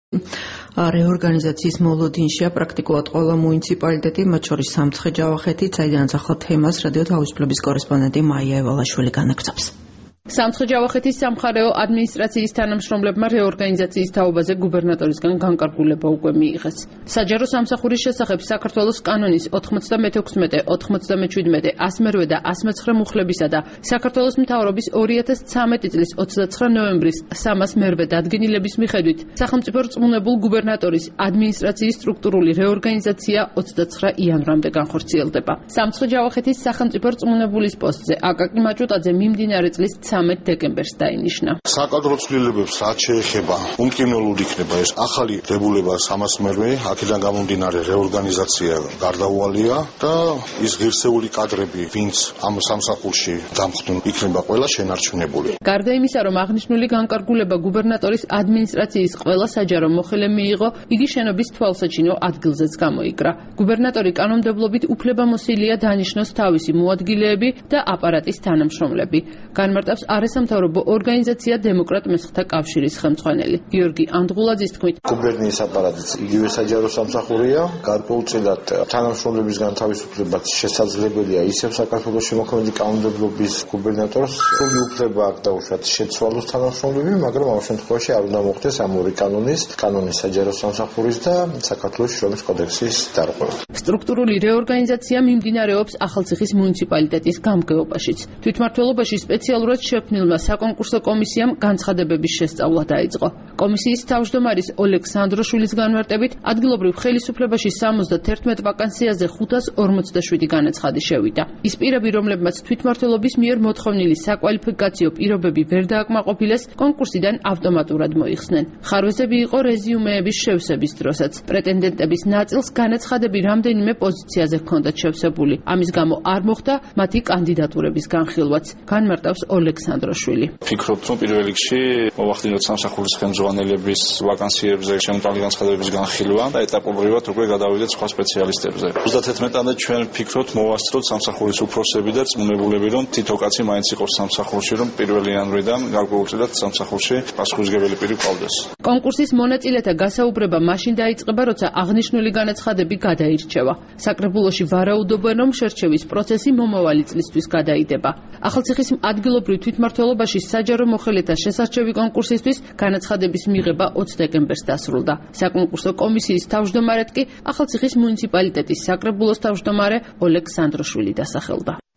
რეორგანიზაციის მოლოდინშია პრაქტიკულად ყველა მუნიციპალიტეტი, მათ შორის სამცხე-ჯავახეთიც, საიდანაც ახლა თემას რადიო თავისუფლების კორესპონდენტი მაია ევალაშვილი განაგრძობს. სამცხე-ჯავახეთის სამხარეო ადმინისტრაციის თანამშრომლებმა რეორგანიზაციის თაობაზე გუბერნატორისგან განკარგულება უკვე მიიღეს. საჯარო სამსახურის შესახებ საქართველოს კანონის 96, 97, 108 და 109 მუხლებისა და საქართველოს მთავრობის 2013 წლის 29 ნოემბრის 301 დადგენილების მიხედვით სახელმწიფო რწმუნებულ გუბერნატორის ადმინისტრაციის სტრუქტურული რეორგანიზაცია 29 იანვრამდე განხორციელდება. სამცხე-ჯავახეთის სახელმწიფო რწმუნებულის პოსტზე აკაკი მაჭუტაძე მიმდინარე წლის 13 დეკემბერს დაინიშნა. საკადრო ცვლილებებს რაც შეეხება უმკინელოდ იქნება ეს ახალი დებულება 301, აქედან გამომდინარე რეორგანიზაცია გარდაუვალია და ის ღირსეული კადრები, ვინც ამ სამსახურში დამხდნენ, იქნება ყველა შენარჩუნებული. გარდა იმისა, რომ აღნიშნული განკარგულება გუბერნატორის ადმინისტრაციის ყველა საჯარო მოხელე მიიღო, იგი შენობის თვალსაჩინო ადგილზეც გამოიკრა. გუბერნატორი კანონმდებლობით უფლებამოსილია დანიშნოს თავისი მოადგილეები და აპარატის თანამშრომლები. განმარტავს არასამთავრობო ორგანიზაცია დემოკრატ მესხთა კავშირის ხელმძღვანელი გიორგი ანდღულაძის თქმით, გუბერნიის აპარატიც იგივე საჯარო სამსახურია, გარკვეულწილად თანამშრომლებისგან თავისუფლება შესაძლებელია ისევ საქართველოს შემოქმედი კანონმდებლობის გუბერნატორს სრული უფლება აქვს დაუშვათ შეცვალოს თანამშრომლები, მაგრამ ამ შემთხვევაში არ უნდა მოხდეს ამ ორი კანონის საჯარო სამსახურის და საქართველოს შრომის კოდექსის დარღვევა. სტრუქტურული რეორგანიზაცია მიმდინარეობს ახალციხის მუნიციპალიტეტის გამგეობაშიც. თვითმმართველობაში სპეციალურად შექმნილმა საკონკურსო კომისიამ განცხადებების შესწავლა დაიწყო. კომისიის თავმჯდომარის ოლეგ სანდროშვილის განმარტებით, ადგილობრივ ხელისუფლებაში 71 ვაკანსიაზე 547 განაცხადი შევიდა. ის პირები, რომლებმაც თვითმმართველობის მიერ მოთხოვნილი საკვალიფიკაციო პირობები ვერ დააკმაყოფილეს, კონკურსიდან ავტომატურად მოიხსნენ. ხარვეზები იყო რეზიუმეების შევსების დროსაც. პრეტენდენტების ნაწილს განაცხადები რამდენიმე პოზიციაზე ჰქონდათ შევსებული. ამის გამო არ მოხდა მათი კანდიდატურების განხილვაც. განმარტავს ოლეგ სანდროშვილი. ფიქრობთ, რომ პირველ რიგში მოვახდინოთ სამსახურის ხელმძღვანელების ვაკანსიებზე შემოტანილი განცხადებების განხილვა და ეტაპობრივად უკვე გადავიდეთ სხვა სპეციალისტებზე. 31-მდე ჩვენ ვფიქრობთ მოვასწროთ სამსახურის უფროსები და რწმუნებულები, რომ თითო კაცი მაინც იყოს სამსახურში, რომ 1 იანვრიდან გარკვეულწილად სამსახურში პასუხისმგებელი პირი ყავდეს. კონკურსის მონაწილეთა გასაუბრება მაშინ დაიწყება, როცა აღნიშნული განაცხადები გადაირჩევა. საკრებულოში ვარაუდობენ, რომ შერჩევის პროცესი მომავალი წლისთვის გადაიდება. ახალციხის ადგილობრივ თვითმმართველობაში საჯარო მოხელეთა შესარჩევი კონკურსისთვის განაცხადების მიღება 20 დეკემბერს დასრულდა. საკონკურსო კომისიის თავმჯდომარედ კი ახალციხის მუნიციპალიტეტის საკრებულოს თავმჯდომარე ოლეგ სანდროშვილი დასახელდა.